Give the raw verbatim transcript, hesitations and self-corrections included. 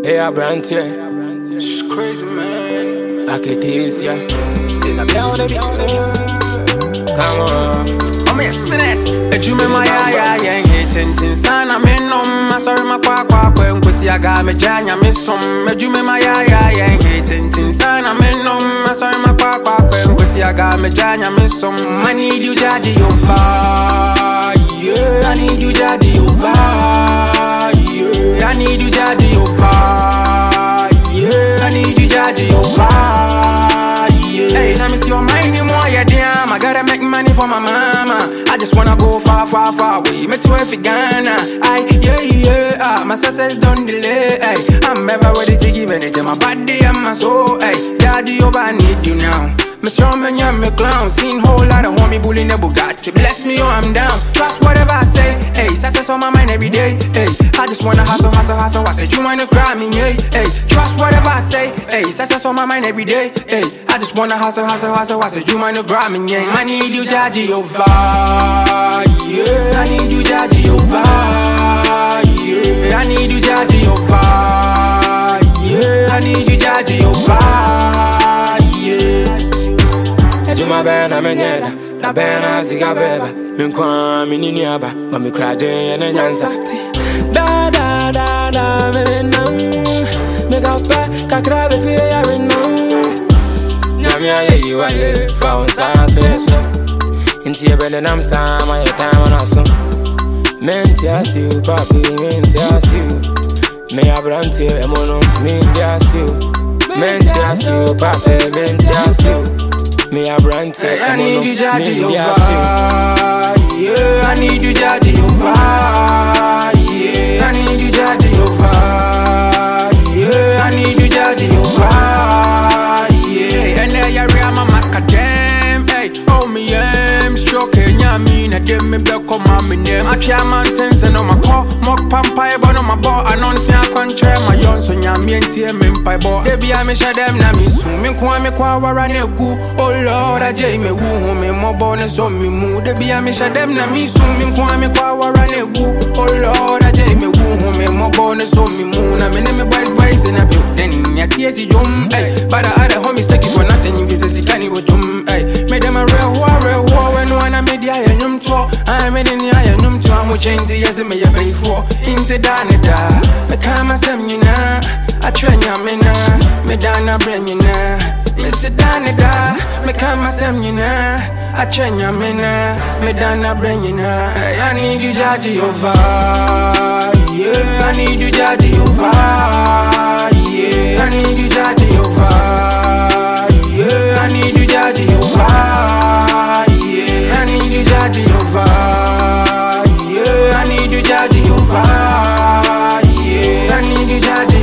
Hey, I brand here. It's crazy, man. I can taste ya. It's a down the Come on. I'm a sinus. A Juma, my eye, I ain't hating. Son, I'm in no. I saw my quack quack when we see a guy, me janya, miss some. A Juma, my eye, I ain't hating. Son, I'm in no. I saw my quack quack when we see a guy, me janya, miss some. I need you, Daddy, you fire. Yeah, I need you, Daddy, you fire. Yeah, I need you, Daddy, you fire. Yeah, I need you, Daddy, you fire. Yeah. Hey, let me see your mind more, yeah, damn. I gotta make money for my mama. I just wanna go far, far, far away. Me to every Ghana. I, yeah, yeah, ah, my success don't delay. Hey, I'm ever ready to give anything. My body and my soul. Hey, Daddy, over, I need you now. Me strong man, yeah, me clown. Seen whole lot of homie bullying the Bugatti. Bless me or I'm down. Trust whatever I say. Hey, success on my mind every day. Hey, I just wanna hustle, hustle, hustle. I said you wanna cry me, yeah. Hey, trust whatever I say. Hey, success on my mind every day. Hey, I just wanna hustle, hustle, hustle. I said you wanna cry me, yeah. I need you, Daddy, over. Yeah, I need you, Daddy, over. Yeah, I need you, Daddy, over. Yeah, I need you, Daddy, over. Yeah. Juma bena menyeda na bena ziga beba minkwa minini aba ma me krade na nyansa da da da da me na me ga pa kakra be fi ya me na nyame aye yiwa ye fa on sa treso inti e bene nam sa ma ye time na so menti asiu papi menti asiu me abranti e mono menti asiu menti asiu papi menti asiu me a brand hey, I need you, Daddy, over. Yeah, I need you, Daddy, over. Yeah, I need you, Daddy, over. Yeah, I need you, Daddy, over. Yeah, and there you are, my macadam. Hey, oh me, I'm stroking ya me. Na dem me back on my name. I can't mountains and on my car. Mock pampa, but on my ball. I don't see a country. My young son, ya me and tear me pie ball. They be a me share them na me soon. Me kwa me kwa warane ku. Oh Lord, I jay me woo me more bonus on me mood. They be a me share them na me soon. Me kwa me kwa warane ku. Oh Lord, I jay me woo me more bonus on me mood. I mean me boys boys in a building. Ya tears you jump. Hey, but the other homies take it for nothing. You say you can't even jump. Hey, made them a real war, real war. When one I made the iron yum to. I made in the iron yum to. I'm change the yes me a pay for. Into Danida, me come as them you na. I train ya me na. Me dana bring you na. Mister Danida, me come as them you na. I train ya me na. Me dana bring you na. I need you, Daddy, over. Yeah, I need you, Daddy, over. Yeah, I need you, Daddy, over. Yeah, I need you, Daddy, over. Yeah, I need you, Daddy, over. Yeah, I need you, Daddy, over. Yeah, I need you, Daddy.